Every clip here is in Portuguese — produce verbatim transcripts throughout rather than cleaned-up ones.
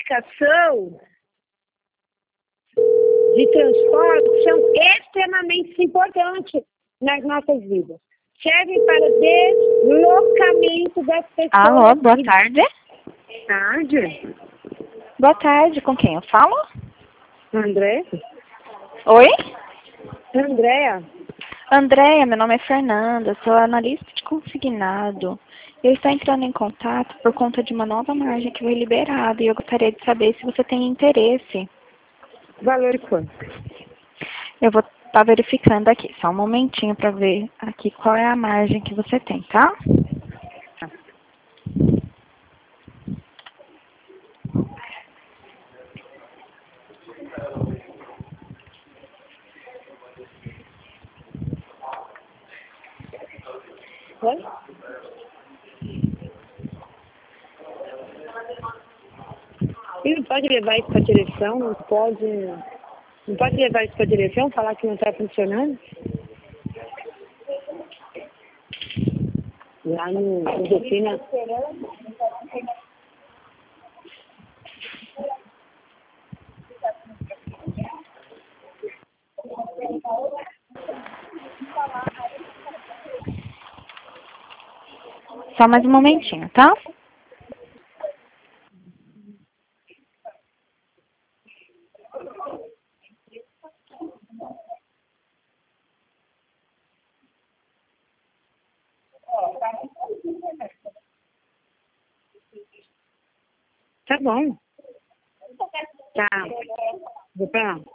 comunicação de transporte são extremamente importantes nas nossas vidas. Servem para deslocamento das pessoas. Alô, boa tarde. Tarde. Boa tarde, com quem eu falo? André? Oi? Andréa. Andréia, meu nome é Fernanda, sou analista de consignado. Eu estou entrando em contato por conta de uma nova margem que foi liberada e eu gostaria de saber se você tem interesse. Valor quanto? Eu vou estar verificando aqui, só um momentinho para ver aqui qual é a margem que você tem, tá? Oi? E não pode levar isso para a direção? Não pode... Não pode levar isso para a direção? Falar que não está funcionando? Lá no, no Defina... Só mais um momentinho, tá? Tá bom. Tá. Vou pra lá.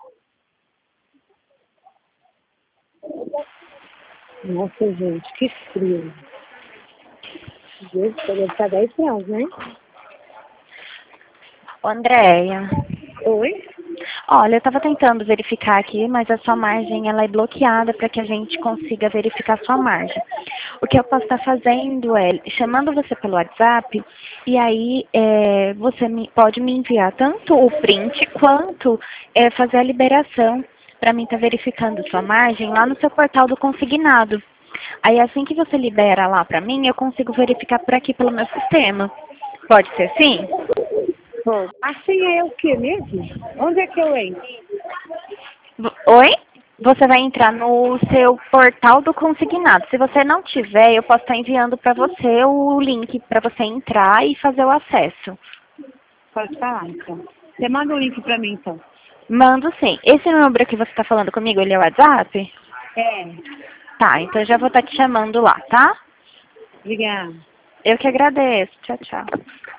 Nossa, gente, que frio. Deus, deve estar dez graus, né? Andréia. Oi? Olha, eu estava tentando verificar aqui, mas a sua margem ela é bloqueada para que a gente consiga verificar a sua margem. O que eu posso estar fazendo é chamando você pelo WhatsApp e aí é, você me, pode me enviar tanto o print quanto é, fazer a liberação para mim estar verificando sua margem lá no seu portal do consignado. Aí assim que você libera lá para mim, eu consigo verificar por aqui pelo meu sistema. Pode ser sim? Bom, assim é o que mesmo? Onde é que eu entro? Oi? Você vai entrar no seu portal do consignado. Se você não tiver, eu posso estar enviando para você o link para você entrar e fazer o acesso. Pode falar, então. Você manda o link pra mim, então. Mando sim. Esse número que você está falando comigo, ele é o WhatsApp? É. Tá, então eu já vou estar te chamando lá, tá? Obrigada. Eu que agradeço. Tchau, tchau.